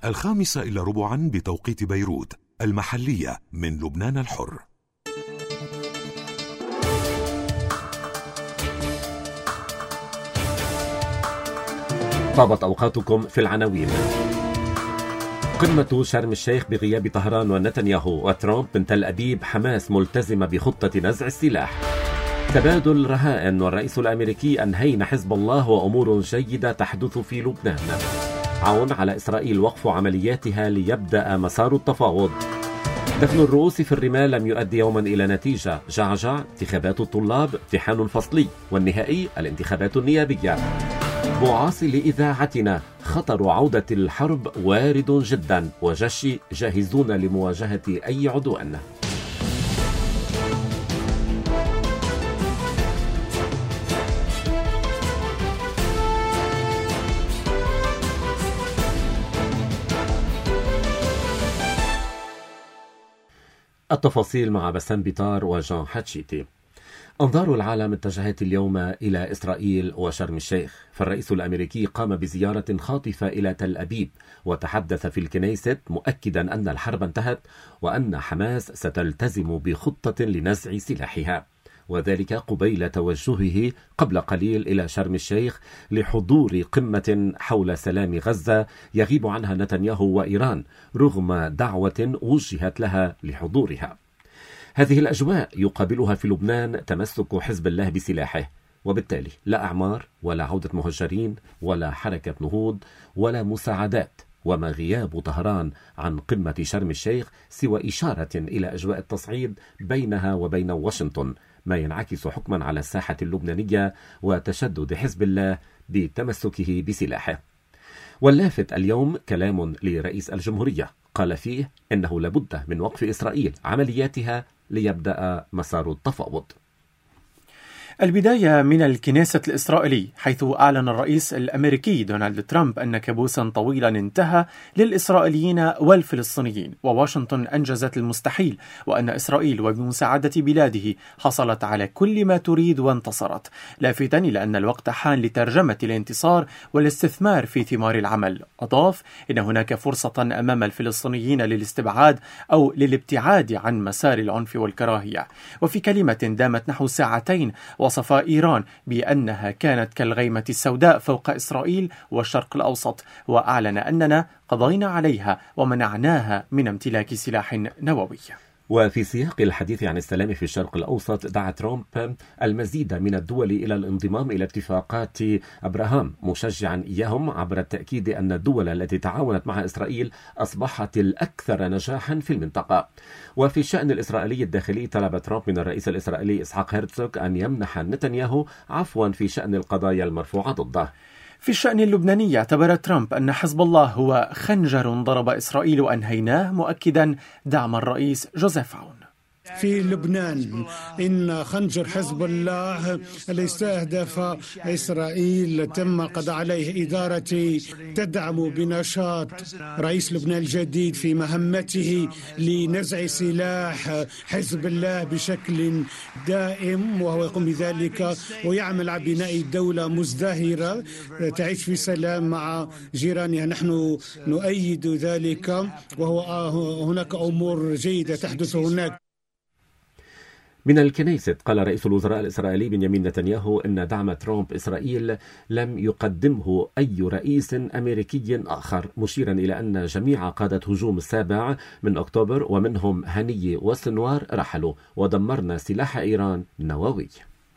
5:15 بتوقيت بيروت المحلية من لبنان الحر. طابت أوقاتكم في العناوين. قمة شرم الشيخ بغياب طهران ونتنياهو وترامب من تل أبيب، حماس ملتزمة بخطة نزع السلاح. تبادل رهائن والرئيس الأمريكي أنهينا حزب الله وأمور جيدة تحدث في لبنان. عون على إسرائيل وقف عملياتها ليبدأ مسار التفاوض. دفن الرؤوس في الرمال لم يؤدي يوما إلى نتيجة. جعجع انتخابات الطلاب امتحان فصلي، والنهائي الانتخابات النيابية. معاصي لإذاعتنا، خطر عودة الحرب وارد جدا، وجيش جاهزون لمواجهة أي عدوان. التفاصيل مع بسام بيطار وجان حتشيتي. أنظار العالم اتجهت اليوم إلى إسرائيل وشرم الشيخ، فالرئيس الأمريكي قام بزيارة خاطفة إلى تل أبيب وتحدث في الكنيست مؤكدا أن الحرب انتهت وأن حماس ستلتزم بخطة لنزع سلاحها، وذلك قبيل توجهه قبل قليل إلى شرم الشيخ لحضور قمة حول سلام غزة يغيب عنها نتنياهو وإيران رغم دعوة وجهت لها لحضورها. هذه الأجواء يقابلها في لبنان تمسك حزب الله بسلاحه، وبالتالي لا أعمار ولا عودة مهجرين ولا حركة نهوض ولا مساعدات، وما غياب طهران عن قمة شرم الشيخ سوى إشارة إلى أجواء التصعيد بينها وبين واشنطن، ما ينعكس حكما على الساحة اللبنانية وتشدد حزب الله بتمسكه بسلاحه. واللافت اليوم كلام لرئيس الجمهورية قال فيه إنه لابد من وقف إسرائيل عملياتها ليبدأ مسار التفاوض. البداية من الكنيسة الإسرائيلي، حيث أعلن الرئيس الأمريكي دونالد ترامب أن كابوسا طويلا انتهى للإسرائيليين والفلسطينيين، وواشنطن أنجزت المستحيل، وأن إسرائيل وبمساعدة بلاده حصلت على كل ما تريد وانتصرت، لافتا إلى أن الوقت حان لترجمة الانتصار والاستثمار في ثمار العمل. أضاف إن هناك فرصة أمام الفلسطينيين للاستبعاد أو للابتعاد عن مسار العنف والكراهية. وفي كلمة دامت نحو ساعتين وصف إيران بأنها كانت كالغيمة السوداء فوق إسرائيل والشرق الأوسط، وأعلن أننا قضينا عليها ومنعناها من امتلاك سلاح نووي. وفي سياق الحديث عن السلام في الشرق الأوسط، دعا ترامب المزيد من الدول إلى الانضمام إلى اتفاقات أبراهام، مشجعا إياهم عبر التأكيد أن الدول التي تعاونت مع إسرائيل أصبحت الأكثر نجاحا في المنطقة. وفي الشأن الإسرائيلي الداخلي، طلب ترامب من الرئيس الإسرائيلي إسحاق هرتزوغ أن يمنح نتنياهو عفوا في شأن القضايا المرفوعة ضده. في الشأن اللبناني، اعتبر ترامب أن حزب الله هو خنجر ضرب إسرائيل وأنهيناه، مؤكدا دعم الرئيس جوزيف عون. في لبنان إن خنجر حزب الله الذي استهدف إسرائيل تم القضاء عليه. إدارتي تدعم بنشاط رئيس لبنان الجديد في مهمته لنزع سلاح حزب الله بشكل دائم، وهو يقوم بذلك ويعمل على بناء دولة مزدهرة تعيش في سلام مع جيرانها. نحن نؤيد ذلك، وهو هناك أمور جيدة تحدث هناك. من الكنيست، قال رئيس الوزراء الإسرائيلي بنيامين نتنياهو إن دعم ترامب إسرائيل لم يقدمه أي رئيس أمريكي آخر، مشيرا إلى أن جميع قادة هجوم 7 أكتوبر ومنهم هني وسنوار رحلوا، ودمرنا سلاح إيران النووي.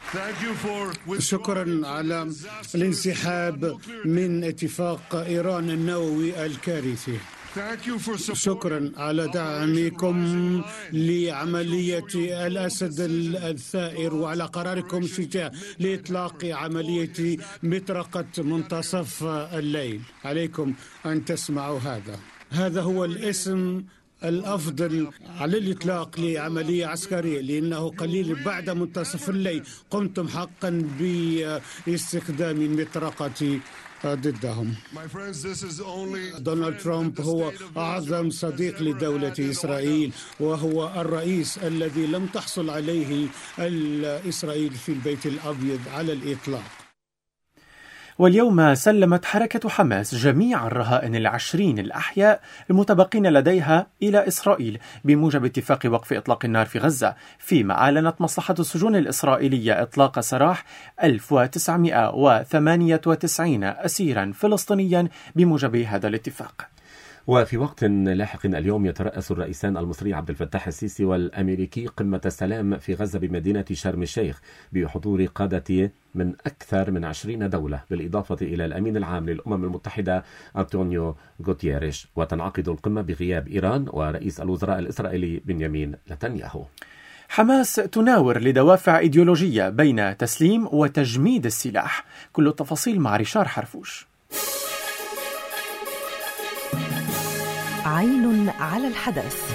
شكرا على الانسحاب من اتفاق إيران النووي الكارثي. شكرا على دعمكم لعملية الأسد الثائر وعلى قراركم الشجاع لإطلاق عملية مطرقة منتصف الليل. عليكم أن تسمعوا هذا هو الاسم الأفضل على الإطلاق لعملية عسكرية، لأنه قليل بعد منتصف الليل قمتم حقا باستخدام مطرقة ضدهم. دونالد ترامب هو أعظم صديق لدولة إسرائيل، وهو الرئيس الذي لم تحصل عليه إسرائيل في البيت الأبيض على الإطلاق. واليوم سلمت حركة حماس جميع الرهائن 20 الأحياء المتبقين لديها إلى إسرائيل بموجب اتفاق وقف إطلاق النار في غزة، فيما أعلنت مصلحة السجون الإسرائيلية إطلاق سراح 1998 أسيرا فلسطينيا بموجب هذا الاتفاق. وفي وقت لاحق اليوم يترأس الرئيسان المصري عبد الفتاح السيسي والأمريكي قمة السلام في غزة بمدينة شرم الشيخ بحضور قادة من أكثر من 20 دولة بالإضافة إلى الأمين العام للأمم المتحدة أنطونيو غوتيريش. وتنعقد القمة بغياب إيران ورئيس الوزراء الإسرائيلي بنيامين نتنياهو. حماس تناور لدوافع إيديولوجية بين تسليم وتجميد السلاح. كل التفاصيل مع ريشار حرفوش. عين على الحدث.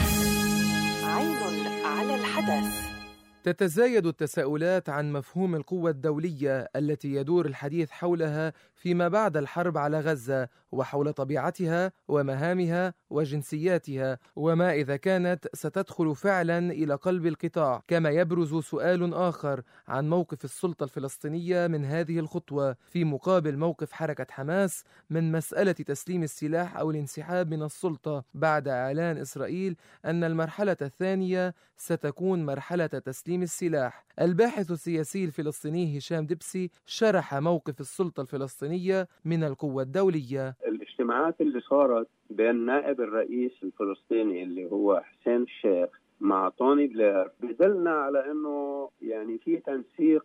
عين على الحدث. تتزايد التساؤلات عن مفهوم القوة الدولية التي يدور الحديث حولها فيما بعد الحرب على غزة، وحول طبيعتها ومهامها وجنسياتها، وما إذا كانت ستدخل فعلا إلى قلب القطاع. كما يبرز سؤال آخر عن موقف السلطة الفلسطينية من هذه الخطوة في مقابل موقف حركة حماس من مسألة تسليم السلاح أو الانسحاب من السلطة، بعد إعلان إسرائيل أن المرحلة الثانية ستكون مرحلة تسليم السلاح. الباحث السياسي الفلسطيني هشام دبسي شرح موقف السلطة الفلسطينية من القوة الدولية. الاجتماعات اللي صارت بين نائب الرئيس الفلسطيني اللي هو حسين الشيخ مع طوني بلير بدلنا على انه يعني في تنسيق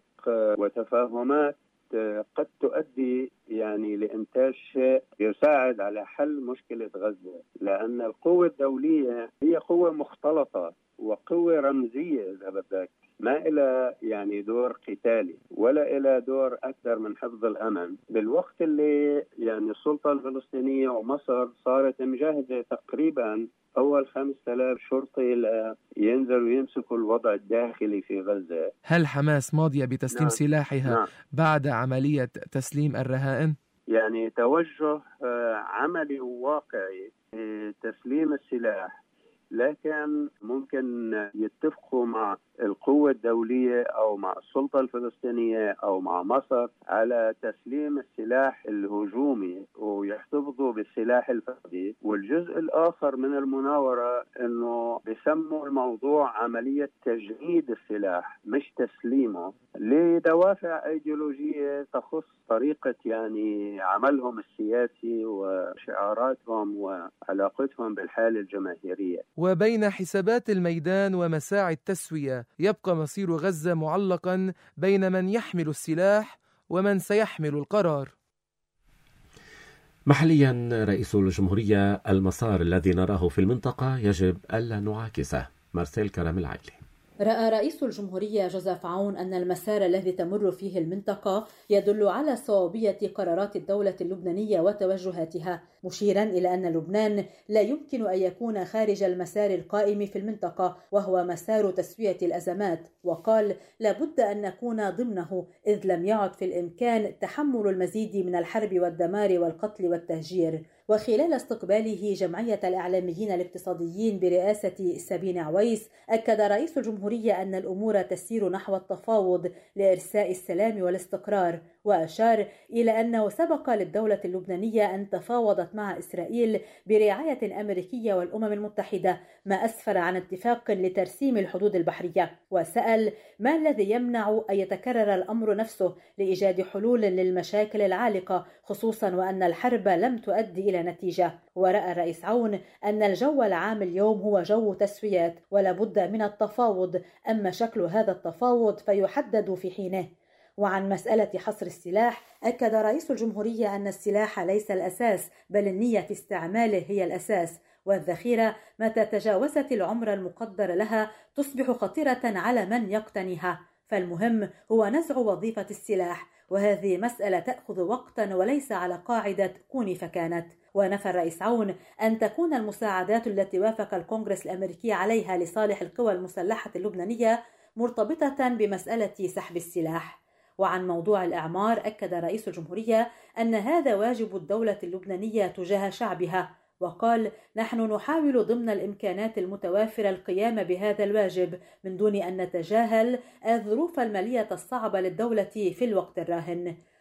وتفاهمات قد تؤدي يعني لإنتاج شيء يساعد على حل مشكلة غزة، لأن القوة الدولية هي قوة مختلطة وقوة رمزية إذا بدك، ما إلى يعني دور قتالي ولا إلى دور أكثر من حفظ الأمن. بالوقت اللي يعني السلطة الفلسطينية ومصر صارت مجهزة تقريبا أول 5000 شرطي ينزلوا يمسكوا الوضع الداخلي في غزة. هل حماس ماضية بتسليم سلاحها بعد عملية تسليم الرهائن؟ يعني توجه عملي وواقعي تسليم السلاح، لكن ممكن يتفقوا مع القوة الدولية أو مع السلطة الفلسطينية أو مع مصر على تسليم السلاح الهجومي ويحتفظوا بالسلاح الفردي. والجزء الآخر من المناورة أنه بيسموا الموضوع عملية تجميد السلاح مش تسليمه، لدوافع أيديولوجية تخص طريقة يعني عملهم السياسي وشعاراتهم وعلاقتهم بالحالة الجماهيرية. وبين حسابات الميدان ومساعي التسوية يبقى مصير غزة معلقا بين من يحمل السلاح ومن سيحمل القرار. محليا رئيس الجمهورية: المسار الذي نراه في المنطقة يجب ألا نعاكسه. مارسيل كرم العائلي. رأى رئيس الجمهورية جوزيف عون أن المسار الذي تمر فيه المنطقة يدل على صوابية قرارات الدولة اللبنانية وتوجهاتها، مشيرا إلى أن لبنان لا يمكن أن يكون خارج المسار القائم في المنطقة وهو مسار تسوية الأزمات، وقال لابد أن نكون ضمنه إذ لم يعد في الإمكان تحمل المزيد من الحرب والدمار والقتل والتهجير. وخلال استقباله جمعية الإعلاميين الاقتصاديين برئاسة سابين عويس، أكد رئيس الجمهورية أن الأمور تسير نحو التفاوض لإرساء السلام والاستقرار، وأشار إلى أنه سبق للدولة اللبنانية أن تفاوضت مع إسرائيل برعاية أمريكية والأمم المتحدة، ما أسفر عن اتفاق لترسيم الحدود البحرية، وسأل ما الذي يمنع أن يتكرر الأمر نفسه لإيجاد حلول للمشاكل العالقة، خصوصا وأن الحرب لم تؤدي إلى نتيجة. ورأى الرئيس عون أن الجو العام اليوم هو جو تسويات ولا بد من التفاوض، أما شكل هذا التفاوض فيحدد في حينه. وعن مسألة حصر السلاح، أكد رئيس الجمهورية أن السلاح ليس الأساس بل النية في استعماله هي الأساس، والذخيرة متى تجاوزت العمر المقدر لها تصبح خطيرة على من يقتنيها، فالمهم هو نزع وظيفة السلاح، وهذه مسألة تأخذ وقتا وليس على قاعدة كوني فكانت. ونفى الرئيس عون أن تكون المساعدات التي وافق الكونغرس الأمريكي عليها لصالح القوى المسلحة اللبنانية مرتبطة بمسألة سحب السلاح. وعن موضوع الإعمار، أكد رئيس الجمهورية أن هذا واجب الدولة اللبنانية تجاه شعبها، وقال نحن نحاول ضمن الإمكانات المتوافرة القيام بهذا الواجب من دون أن نتجاهل الظروف المالية الصعبة للدولة في الوقت الراهن.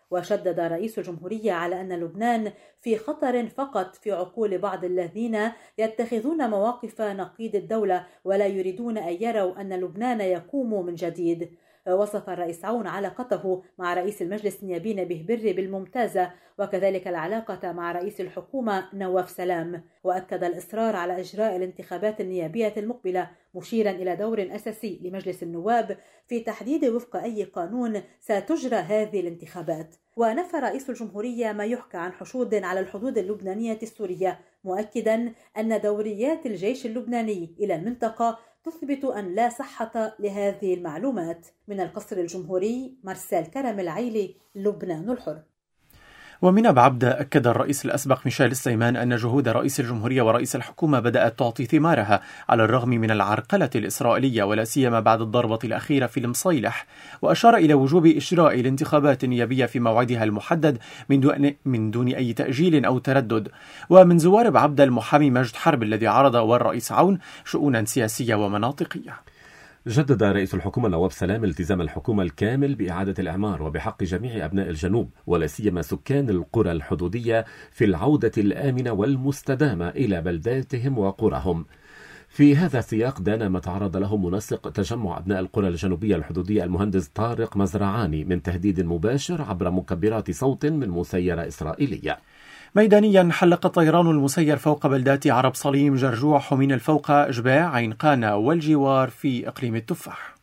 وشدد رئيس الجمهورية على أن لبنان في خطر فقط في عقول بعض الذين يتخذون مواقف نقيض الدولة ولا يريدون أن يروا أن لبنان يقوم من جديد. وصف الرئيس عون علاقته مع رئيس المجلس النيابي نبيه بري بالممتازة، وكذلك العلاقة مع رئيس الحكومة نواف سلام، وأكد الإصرار على إجراء الانتخابات النيابية المقبلة، مشيرا إلى دور أساسي لمجلس النواب في تحديد وفق أي قانون ستجرى هذه الانتخابات. ونفى رئيس الجمهورية ما يحكى عن حشود على الحدود اللبنانية السورية، مؤكدا أن دوريات الجيش اللبناني إلى المنطقة تثبت أن لا صحة لهذه المعلومات. من القصر الجمهوري، مارسيل كرم العيلي، لبنان الحر. ومن بعبدة أكد الرئيس الأسبق ميشيل السيمان أن جهود رئيس الجمهورية ورئيس الحكومة بدأت تعطي ثمارها على الرغم من العرقلة الإسرائيلية ولا سيما بعد الضربة الأخيرة في المصيلح، وأشار إلى وجوب إجراء الانتخابات النيابية في موعدها المحدد من دون أي تأجيل أو تردد. ومن زوار بعبدة المحامي مجد حرب الذي عرض والرئيس عون شؤونا سياسية ومناطقية. جدد رئيس الحكومة نواف سلام التزام الحكومة الكامل بإعادة الإعمار وبحق جميع أبناء الجنوب ولا سيما سكان القرى الحدودية في العودة الآمنة والمستدامة إلى بلداتهم وقراهم. في هذا السياق دان ما تعرض له منسق تجمع أبناء القرى الجنوبية الحدودية المهندس طارق مزرعاني من تهديد مباشر عبر مكبرات صوت من مسيرة إسرائيلية. ميدانيا حلق الطيران المسير فوق بلدات عرب صليم، جرجوع، حمين الفوقة، جباع، عين قانا والجوار في إقليم التفاح.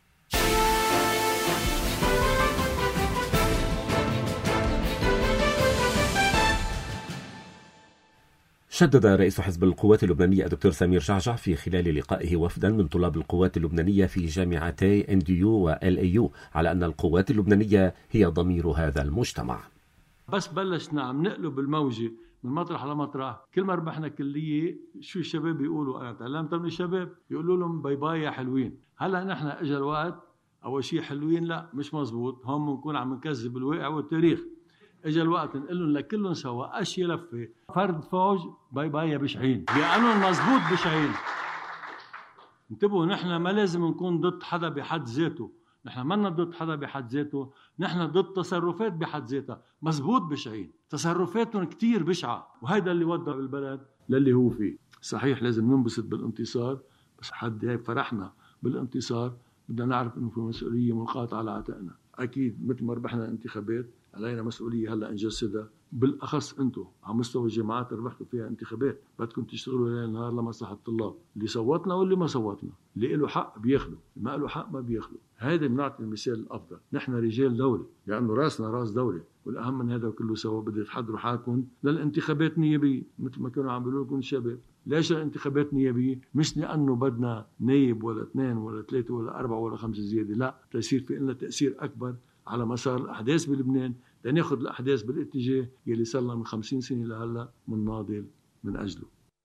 شدد رئيس حزب القوات اللبنانية الدكتور سمير جعجع في خلال لقائه وفدا من طلاب القوات اللبنانية في جامعتي NDU و LAU على أن القوات اللبنانية هي ضمير هذا المجتمع. بس بلشنا عم نقلب الموجة من مطرح لمطرح. كل ما ربحنا كلية شو الشباب بيقولوا؟ أنا تعلمت من الشباب يقولوا لهم باي باي يا حلوين. هلأ نحن اجى الوقت أول شيء حلوين لا مش مزبوط، هم بنكون عم نكذب الواقع والتاريخ. اجى الوقت نقول لهم لكلهم سوا أشي لفة فرد فوج باي باي يا بشعين، لأنه المزبوط بشعين. انتبهوا، نحن ما لازم نكون ضد حدا بحد ذاته، نحن ما ضد حدا بحد ذاته، نحن ضد تصرفات بحد ذاتها. مزبوط بشعين، تصرفاتهم كتير بشعة، وهيدا اللي وضع البلد للي هو فيه. صحيح لازم ننبسط بالانتصار، بس حد هيك فرحنا بالانتصار بدنا نعرف انه في مسؤولية ملقاة على عاتقنا. اكيد مثل ما ربحنا الانتخابات علينا مسؤولية هلا نجسدها، بالاخص انتم على مستوى الجامعات ربحتوا فيها انتخابات، بدكم تشتغلوا ليل نهار لمصلحة الطلاب، اللي صوتنا واللي ما صوتنا، اللي له حق بياخده، اللي ما له حق ما بياخده. هذا بنعطي المثال الافضل، نحن رجال دولة لانه راسنا راس دولة، والاهم من هذا كله سوا بدي تحضروا حالكم للانتخابات النيابية مثل ما كانوا عم بيقولوا لكم الشباب. ليش الانتخابات نيابية؟ مش لانه بدنا نايب ولا 2 ولا 3 ولا 4 ولا 5 زيادة، لا، تيصير في لنا تأثير اكبر على مسار الأحداث بلبنان، لناخذ الأحداث بالاتجاه يلي صار لنا من 50 سنة لهلا مناضل من أجله.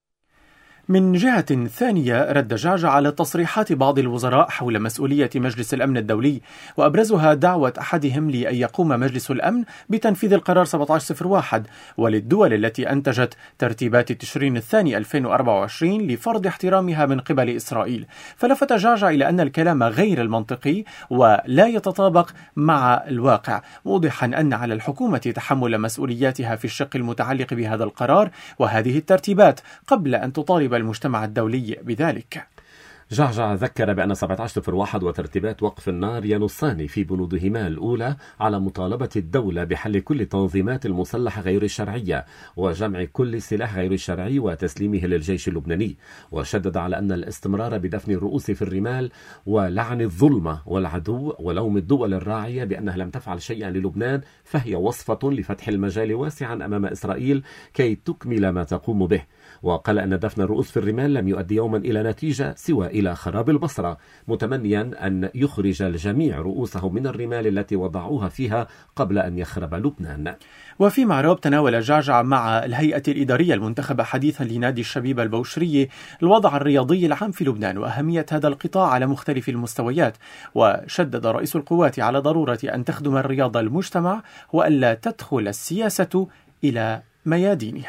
من جهة ثانية رد جعجع على تصريحات بعض الوزراء حول مسؤولية مجلس الأمن الدولي، وأبرزها دعوة أحدهم لأن يقوم مجلس الأمن بتنفيذ القرار 1701 وللدول التي أنتجت ترتيبات تشرين الثاني 2024 لفرض احترامها من قبل إسرائيل. فلفت جعجع إلى أن الكلام غير المنطقي ولا يتطابق مع الواقع، موضحا أن على الحكومة تحمل مسؤولياتها في الشق المتعلق بهذا القرار وهذه الترتيبات قبل أن تطالب المجتمع الدولي بذلك. جعجع ذكر بأن 1701 وترتيبات وقف النار ينصان في بنودهما الأولى على مطالبة الدولة بحل كل التنظيمات المسلحة غير الشرعية وجمع كل سلاح غير الشرعي وتسليمه للجيش اللبناني، وشدد على أن الاستمرار بدفن الرؤوس في الرمال ولعن الظلمة والعدو ولوم الدول الراعية بأنها لم تفعل شيئا للبنان فهي وصفة لفتح المجال واسعا أمام إسرائيل كي تكمل ما تقوم به. وقال أن دفن الرؤوس في الرمال لم يؤدي يوما إلى نتيجة سوى إلى خراب البصرة، متمنيا أن يخرج الجميع رؤوسهم من الرمال التي وضعوها فيها قبل أن يخرب لبنان. وفي معرب تناول جعجع مع الهيئة الإدارية المنتخبة حديثا لنادي الشبيبة البوشرية الوضع الرياضي العام في لبنان وأهمية هذا القطاع على مختلف المستويات، وشدد رئيس القوات على ضرورة أن تخدم الرياضة المجتمع وألا تدخل السياسة إلى ميادينها.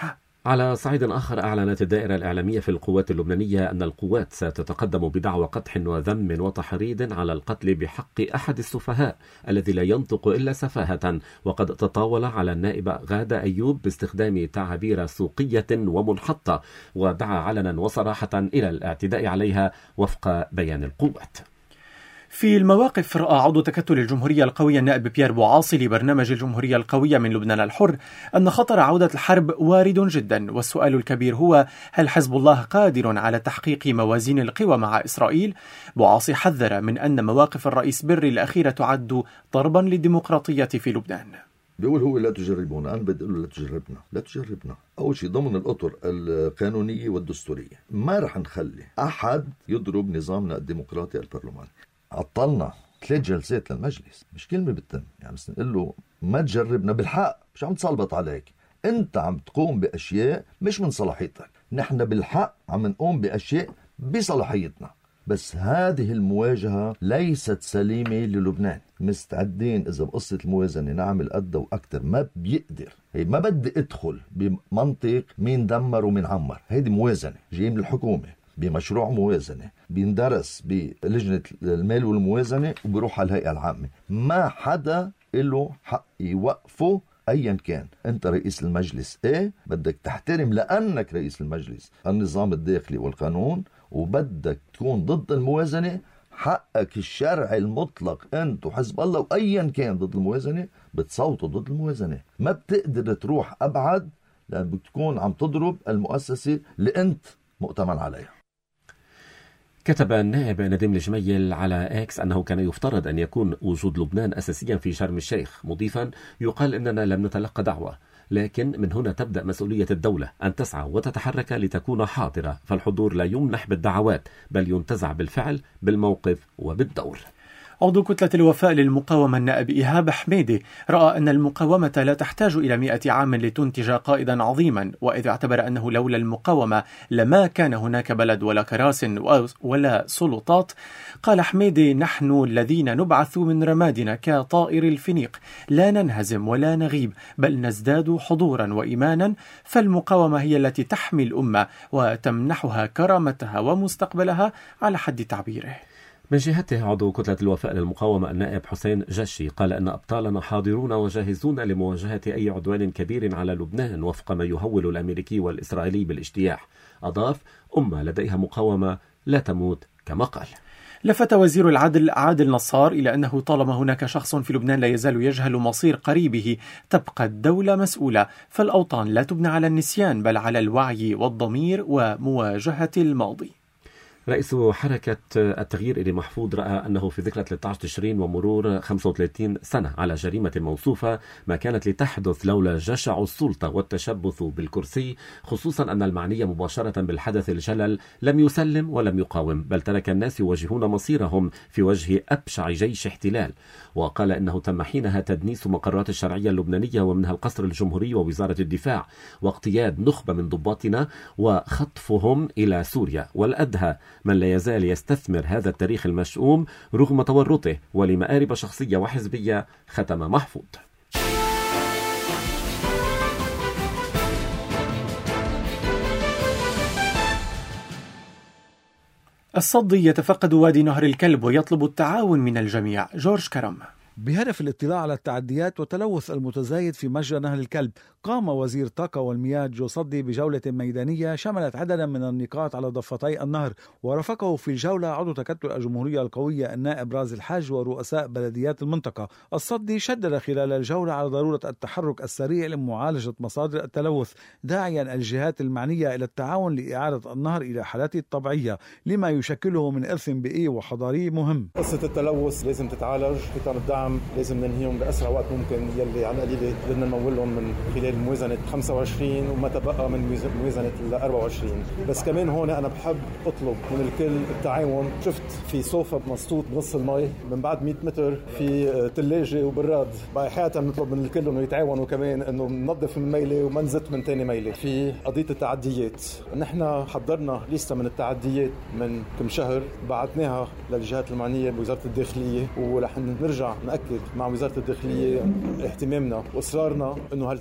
على صعيد آخر، أعلنت الدائرة الإعلامية في القوات اللبنانية أن القوات ستتقدم بدعوى قدح وذم وتحريض على القتل بحق أحد السفهاء الذي لا ينطق إلا سفاهة، وقد تطاول على النائبة غادة أيوب باستخدام تعابير سوقية ومنحطة، ودعا علنا وصراحة إلى الاعتداء عليها وفق بيان القوات. في المواقف، رأى عضو تكتل الجمهورية القوية النائب بيير بوعاصي لبرنامج الجمهورية القوية من لبنان الحر أن خطر عودة الحرب وارد جدا، والسؤال الكبير هو: هل حزب الله قادر على تحقيق موازين القوى مع إسرائيل؟ بوعاصي حذر من أن مواقف الرئيس بري الأخيرة تعد ضربا للديمقراطية في لبنان. بيقول هو لا تجربونا، أنا بدي أقول له لا تجربنا. أول شيء ضمن الأطر القانونية والدستورية ما رح نخلي أحد يضرب نظامنا الديمقراطي البرلماني. عطلنا 3 جلسات للمجلس، مش كلمة بالتم، يعني بس نقول له ما تجربنا بالحق، مش عم تصلبط عليك، أنت عم تقوم بأشياء مش من صلاحيتك، نحن بالحق عم نقوم بأشياء بصلاحيتنا، بس هذه المواجهة ليست سليمة للبنان. مستعدين إذا بقصة الموازنة نعمل قد وأكتر، ما بيقدر، ما بدي أدخل بمنطق مين دمر ومين عمر، هيدي موازنة جاي من الحكومة بمشروع موازنة بيندرس بلجنة المال والموازنة وبيروح على الهيئة العامة، ما حدا له حق يوقفه أيا كان. أنت رئيس المجلس بدك تحترم لأنك رئيس المجلس النظام الداخلي والقانون، وبدك تكون ضد الموازنة، حقك الشرعي المطلق أنت وحزب الله وأيا كان ضد الموازنة بتصوتوا ضد الموازنة، ما بتقدر تروح أبعد لأن بتكون عم تضرب المؤسسة اللي أنت مؤتمن عليها. كتب النائب نديم الجميل على إكس أنه كان يفترض أن يكون وجود لبنان أساسيا في شرم الشيخ، مضيفا: يقال أننا لم نتلقى دعوة، لكن من هنا تبدأ مسؤولية الدولة أن تسعى وتتحرك لتكون حاضرة، فالحضور لا يمنح بالدعوات بل ينتزع بالفعل بالموقف وبالدور. عضو كتلة الوفاء للمقاومة النائب إيهاب حميدي رأى أن المقاومة لا تحتاج إلى 100 عام لتنتج قائدا عظيما، وإذ اعتبر أنه لولا المقاومة لما كان هناك بلد ولا كراسي ولا سلطات. قال حميدي: نحن الذين نبعث من رمادنا كطائر الفينيق، لا ننهزم ولا نغيب بل نزداد حضورا وإيمانا، فالمقاومة هي التي تحمي الأمة وتمنحها كرامتها ومستقبلها على حد تعبيره. من جهته، عضو كتلة الوفاء للمقاومة النائب حسين جشي قال أن أبطالنا حاضرون وجاهزون لمواجهة أي عدوان كبير على لبنان وفق ما يهول الأمريكي والإسرائيلي بالاجتياح. أضاف: أمة لديها مقاومة لا تموت، كما قال. لفت وزير العدل عادل نصار إلى أنه طالما هناك شخص في لبنان لا يزال يجهل مصير قريبه تبقى الدولة مسؤولة، فالأوطان لا تبنى على النسيان بل على الوعي والضمير ومواجهة الماضي. رئيس حركة التغيير إلي محفوظ رأى أنه في ذكرى 13 تشرين ومرور 35 سنة على جريمة موصوفة ما كانت لتحدث لولا جشع السلطة والتشبث بالكرسي، خصوصا أن المعني مباشرة بالحدث الجلل لم يسلم ولم يقاوم بل ترك الناس يواجهون مصيرهم في وجه أبشع جيش احتلال. وقال إنه تم حينها تدنيس مقرات الشرعية اللبنانية ومنها القصر الجمهوري ووزارة الدفاع، واقتياد نخبة من ضباطنا وخطفهم إلى سوريا، والأدهى من لا يزال يستثمر هذا التاريخ المشؤوم رغم تورطه ولمآرب شخصية وحزبية، ختم محفوظ. الصدي يتفقد وادي نهر الكلب ويطلب التعاون من الجميع. جورج كرم. بهدف الاطلاع على التعديات والتلوث المتزايد في مجرى نهر الكلب، قام وزير الطاقة والمياه جو صدي بجولة ميدانية شملت عددا من النقاط على ضفتي النهر، ورافقه في الجولة عضو تكتل الجمهورية القوية النائب رازي الحاج ورؤساء بلديات المنطقة. الصدي شدد خلال الجولة على ضرورة التحرك السريع لمعالجة مصادر التلوث، داعيا الجهات المعنية إلى التعاون لإعادة النهر إلى حالته الطبيعية لما يشكله من إرث بيئي وحضاري مهم. قصة التلوث لازم تتعالج، قطاع الدعم لازم ننهيهم بأسرع وقت ممكن، يلي على القليلة بدنا نمولهم من خلال موازنة 25 وما تبقى من موازنة 24. بس كمان هون أنا بحب أطلب من الكل التعاون. شفت في صوفة مسطوط بنص المي من بعد 100 متر في تلاجة وبراد، بحياتها بنطلب من الكل إنه يتعاونوا كمان إنه ننظف من ميلة وما نزت من تاني ميلة. في قضية التعديات، نحن حضرنا لسه من التعديات من كم شهر، بعتناها للجهات المعنية بوزارة الداخلية، ورح نرجع نأكد مع وزارة الداخلية اهتمامنا وإصرارنا إنه هالتعديات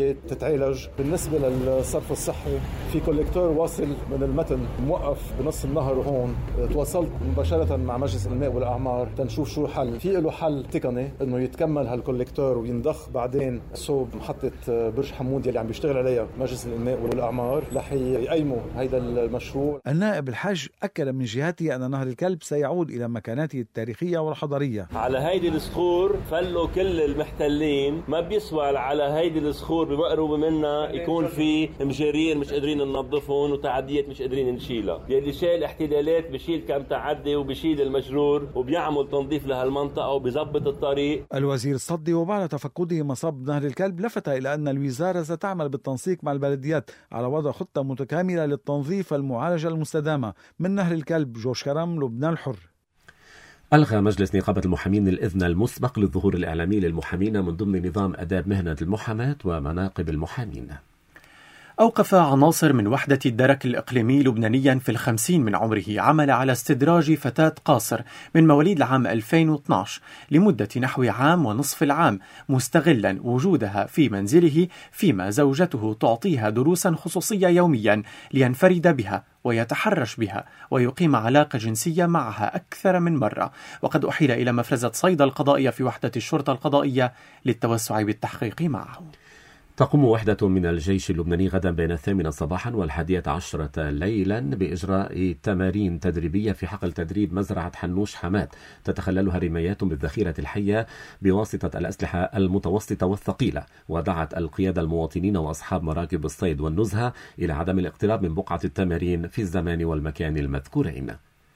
العملية تتعالج. بالنسبة للصرف الصحي في كوليكتور واصل من المتن موقف بنص النهر هون. تواصلت مباشرة مع مجلس الماء والأعمار تنشوف شو حل. في له حل تقني انه يتكمل هالكوليكتور وينضخ بعدين صوب محطة برج حمود يلي عم بيشتغل عليها مجلس الماء والأعمار رح يقيموا هيدا المشروع. النائب الحاج أكد من جهته أن نهر الكلب سيعود إلى مكاناته التاريخية والحضارية. على هيدي الصخور فلوا كل المحتلين، ما بيسوى على هيدي الصخور بمقرب منها يكون في مجرير مش قادرين ننظفهم وتعديات مش قادرين نشيلها. يلي شايل احتلالات بشيل كم تعدي وبشيل المجرور وبيعمل تنظيف لهالمنطقة وبيظبط الطريق. الوزير الصدي وبعد تفقده مصب نهر الكلب لفت إلى أن الوزارة ستعمل بالتنسيق مع البلديات على وضع خطة متكاملة للتنظيف والمعالجة المستدامة من نهر الكلب. جوش كرم، لبنان الحر. ألغى مجلس نقابة المحامين الإذن المسبق للظهور الإعلامي للمحامين من ضمن نظام آداب مهنة المحاماة ومناقب المحامين. أوقف عناصر من وحدة الدرك الإقليمي لبنانيا في 50 من عمره عمل على استدراج فتاة قاصر من مواليد العام 2012 لمدة نحو عام ونصف العام، مستغلا وجودها في منزله فيما زوجته تعطيها دروسا خصوصية يوميا لينفرد بها ويتحرش بها ويقيم علاقة جنسية معها أكثر من مرة. وقد أحيل إلى مفرزة صيدا القضائية في وحدة الشرطة القضائية للتوسع بالتحقيق معه. تقوم وحدة من الجيش اللبناني غدا بين 8 صباحا و11 ليلا بإجراء تمارين تدريبية في حقل تدريب مزرعة حنوش حماد تتخللها رمايات بالذخيرة الحية بواسطة الأسلحة المتوسطة والثقيلة. ودعت القيادة المواطنين وأصحاب مراكب الصيد والنزهة إلى عدم الاقتراب من بقعة التمارين في الزمان والمكان المذكورين.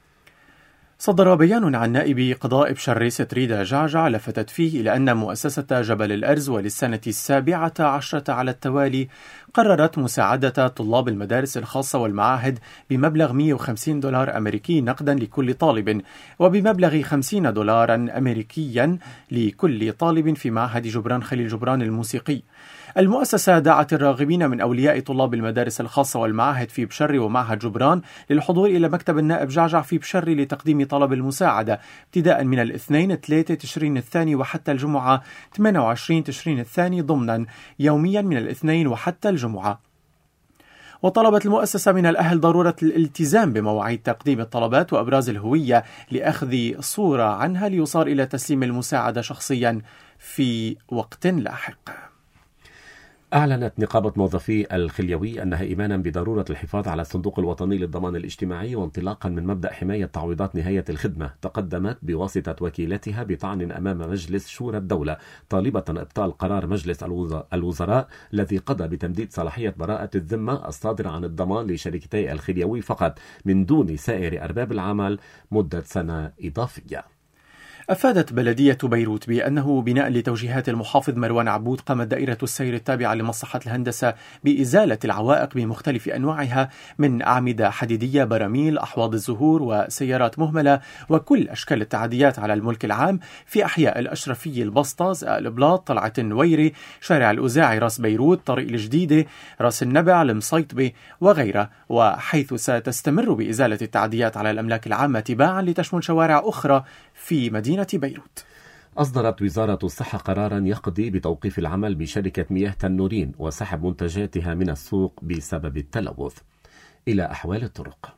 صدر بيان عن نائب قضاء بشري ستريدا جعجع لفتت فيه إلى أن مؤسسة جبل الأرز وللسنة 17 على التوالي قررت مساعدة طلاب المدارس الخاصة والمعاهد بمبلغ $150 أمريكي نقدا لكل طالب، وبمبلغ $50 أمريكيا لكل طالب في معهد جبران خليل جبران الموسيقي. المؤسسة دعت الراغبين من أولياء طلاب المدارس الخاصة والمعاهد في بشري ومعهد جبران للحضور إلى مكتب النائب جعجع في بشري لتقديم طلب المساعدة ابتداء من الاثنين 3 تشرين الثاني وحتى الجمعة 28 تشرين الثاني ضمنا يوميا من الاثنين وحتى الجمعة. وطلبت المؤسسة من الأهل ضرورة الالتزام بمواعيد تقديم الطلبات وأبراز الهوية لأخذ صورة عنها ليصار إلى تسليم المساعدة شخصيا في وقت لاحق. أعلنت نقابة موظفي الخليوي أنها إيمانا بضرورة الحفاظ على الصندوق الوطني للضمان الاجتماعي وانطلاقا من مبدأ حماية تعويضات نهاية الخدمة تقدمت بواسطة وكيلتها بطعن أمام مجلس شورى الدولة طالبة إبطال قرار مجلس الوزراء الذي قضى بتمديد صلاحية براءة الذمة الصادرة عن الضمان لشركتي الخليوي فقط من دون سائر أرباب العمل مدة سنة إضافية. أفادت بلدية بيروت بأنه بناء لتوجيهات المحافظ مروان عبود قامت دائرة السير التابعة لمصلحة الهندسة بإزالة العوائق بمختلف أنواعها من أعمدة حديدية، براميل، أحواض الزهور وسيارات مهملة وكل أشكال التعديات على الملك العام في أحياء الأشرفية، البسطاز، البلاط، طلعة النويري، شارع الأوزاعي، راس بيروت، طريق الجديدة، راس النبع، المصيطبة وغيرها، وحيث ستستمر بإزالة التعديات على الأملاك العامة تباعا لتشمل شوارع أخرى في مدينة بيروت. أصدرت وزارة الصحة قرارا يقضي بتوقيف العمل بشركة مياه تنورين وسحب منتجاتها من السوق بسبب التلوث. إلى أحوال الطرق.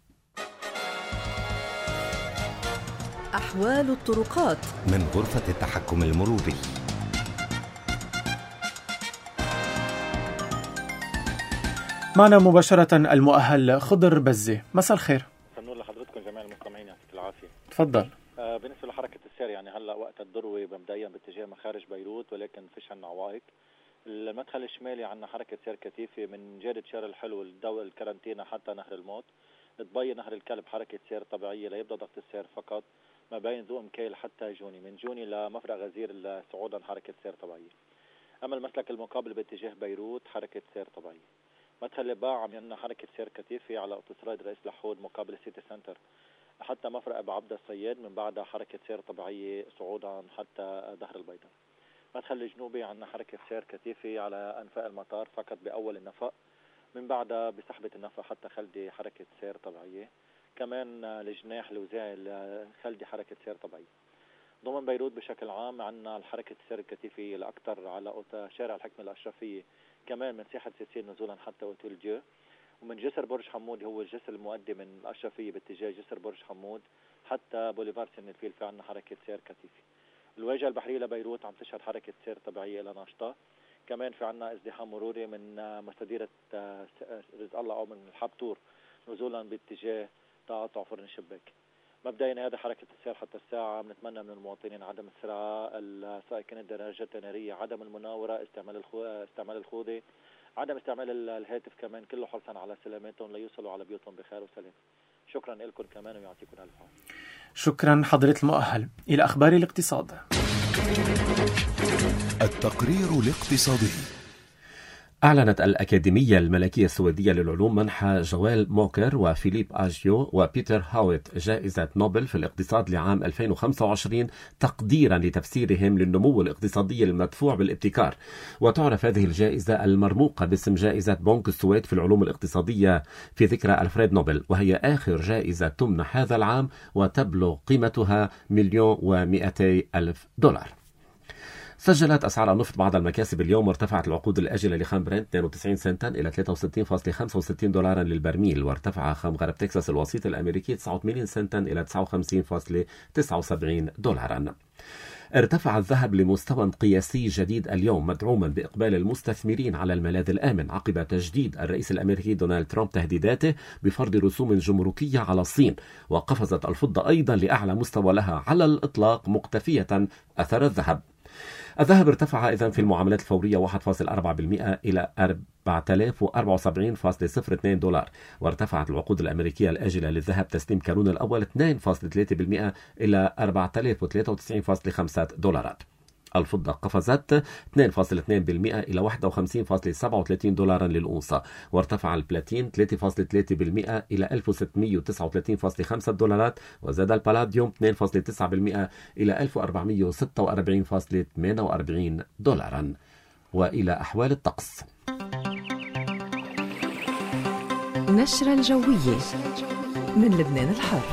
أحوال الطرقات من غرفة التحكم المروري. معنا مباشرة المؤهل خضر بزة. مساء الخير. مساء لحضرتكم جميع المستمعين، يعطيك العافية. تفضل. بالنسبة لحركة السير يعني هلا وقت الذروة مبدئيا باتجاه مخارج بيروت، ولكن فيش عنا عوائق. المدخل الشمالي عنا حركة سير كثيفة من جادة شارع الحلو الدول الكارنتينا حتى نهر الموت. تبين نهر الكلب حركة سير طبيعية ليبدأ ضغط السير فقط ما بين ذو مكيل حتى جوني، من جوني لمفرق غزير صعودا حركة سير طبيعية. أما المسلك المقابل باتجاه بيروت حركة سير طبيعية. مدخل لباع عم يمنع حركة سير كثيفة على اوتوستراد رئيس لحود مقابل السيتي سنتر حتى مفرق أبو عبد الصياد، من بعدها حركة سير طبيعية صعودا حتى ظهر البيضاء. مدخل الجنوبي عندنا حركة سير كثيفة على أنفاق المطار فقط بأول النفق، من بعدها بسحبة النفق حتى خلدي حركة سير طبيعية. كمان الجناح الوزاعي خلدي حركة سير طبيعية. ضمن بيروت بشكل عام عندنا الحركة السير الكثيفي الأكثر على شارع الحكمة الأشرفية، كمان من ساحة سيسين نزولا حتى أوتيل جو، ومن جسر برج حمود هو الجسر المؤدي من الأشرفية باتجاه جسر برج حمود حتى بوليفار سن الفيل في عندنا حركة سير كثيفي. الواجهة البحرية لبيروت عم تشهد حركة سير طبيعية إلى ناشطة، كمان في عندنا ازدحام مروري من مستديرة رزق الله أو من الحبتور نزولا باتجاه تقاطع فرن الشباك. مبدئيا هذا حركة السير حتى الساعة. بنتمنى من المواطنين عدم السرعة، السائقين الدراجات النارية عدم المناورة، استعمال الخوذة، عدم استعمال الهاتف، كمان كله حرصا على سلامتهم ليوصلوا على بيوتهم بخير وسلام. شكرا لكم كمان ويعطيكم الف عافية. شكرا حضرة المؤهل. إلى أخبار الاقتصاد. التقرير الاقتصادي. أعلنت الأكاديمية الملكية السويدية للعلوم منح جوال موكر وفيليب آجيو وبيتر هاويت جائزة نوبل في الاقتصاد لعام 2025 تقديرا لتفسيرهم للنمو الاقتصادي المدفوع بالابتكار. وتعرف هذه الجائزة المرموقة باسم جائزة بنك السويد في العلوم الاقتصادية في ذكرى ألفريد نوبل، وهي آخر جائزة تمنح هذا العام وتبلغ قيمتها $1,200,000. سجلت أسعار النفط بعض المكاسب اليوم، وارتفعت العقود الآجلة لخام برنت 92 سنتا إلى $63.65 للبرميل، وارتفع خام غرب تكساس الوسيط الأمريكي 89 سنتا إلى $59.79. ارتفع الذهب لمستوى قياسي جديد اليوم مدعوما بإقبال المستثمرين على الملاذ الآمن عقب تجديد الرئيس الأمريكي دونالد ترامب تهديداته بفرض رسوم جمركية على الصين. وقفزت الفضة أيضا لأعلى مستوى لها على الإطلاق مختفية أثر الذهب. الذهب ارتفع إذن في المعاملات الفورية 1.4% إلى $4074.02، وارتفعت العقود الأمريكية الآجلة للذهب تسليم كانون الأول 2.3% إلى $4093.5. الفضة قفزت 2.2% إلى $51.37 للأونصة، وارتفع البلاتين 3.3% إلى $1639.5، وزاد البالاديوم 2.9% إلى $1446.48. وإلى أحوال الطقس. نشرة الجوية من لبنان الحر.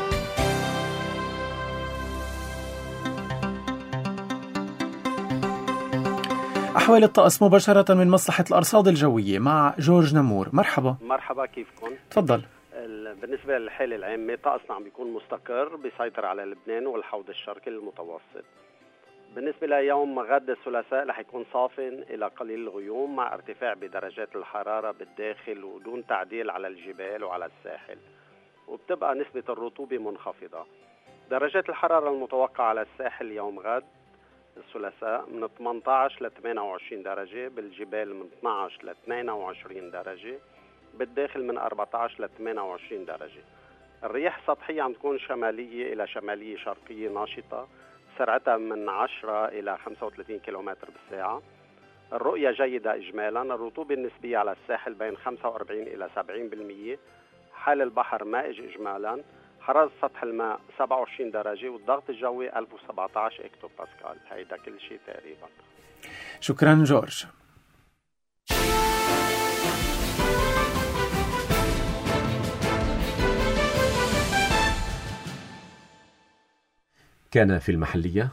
أحوال الطقس مباشرة من مصلحة الأرصاد الجوية مع جورج نمور. مرحبا. مرحبا، كيفكم؟ تفضل. بالنسبة للحالة العامة طقسنا عم بيكون مستقر بيسيطر على لبنان والحوض الشرقي المتوسط. بالنسبة ليوم غد الثلاثاء رح يكون صاف إلى قليل الغيوم مع ارتفاع بدرجات الحرارة بالداخل ودون تعديل على الجبال وعلى الساحل، وبتبقى نسبة الرطوبة منخفضة. درجات الحرارة المتوقعة على الساحل يوم غد الثلاثاء من 18 ل 28 درجة، بالجبال من 12 ل 22 درجة، بالداخل من 14 ل 28 درجة. الرياح السطحية عم تكون شمالية إلى شمالية شرقية ناشطة، سرعتها من 10 إلى 35 كيلومتر بالساعة. الرؤية جيدة إجمالا. الرطوبة النسبية على الساحل بين 45 إلى 70%. حال البحر مائج إجمالا. حرارة سطح الماء 27 درجة والضغط الجوي 1017 اكتو باسكال. هيدا كل شيء تقريبا. شكرا جورج. كان في المحلية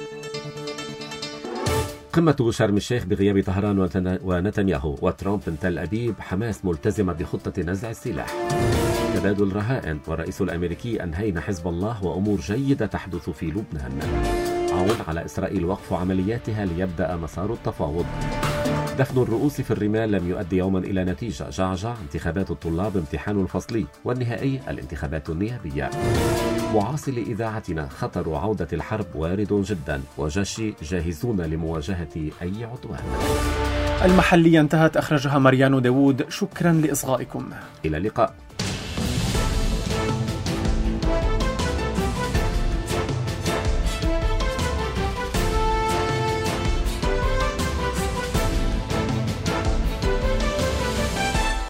قمة شرم الشيخ بغياب طهران ونتنياهو، وترامب من تل أبيب، حماس ملتزمة بخطة نزع السلاح، تبادل رهائن، والرئيس الأمريكي أنهينا حزب الله، وأمور جيدة تحدث في لبنان، عون على إسرائيل وقف عملياتها ليبدأ مسار التفاوض، دفن الرؤوس في الرمال لم يؤدي يوما إلى نتيجة، جعجع، انتخابات الطلاب امتحان الفصلي، والنهائي الانتخابات النيابية. معاصل إذاعتنا، خطر عودة الحرب وارد جدا، وجشي جاهزون لمواجهة أي عدوان. المحلية انتهت، أخرجها مريان داوود. شكرا لإصغائكم. إلى اللقاء.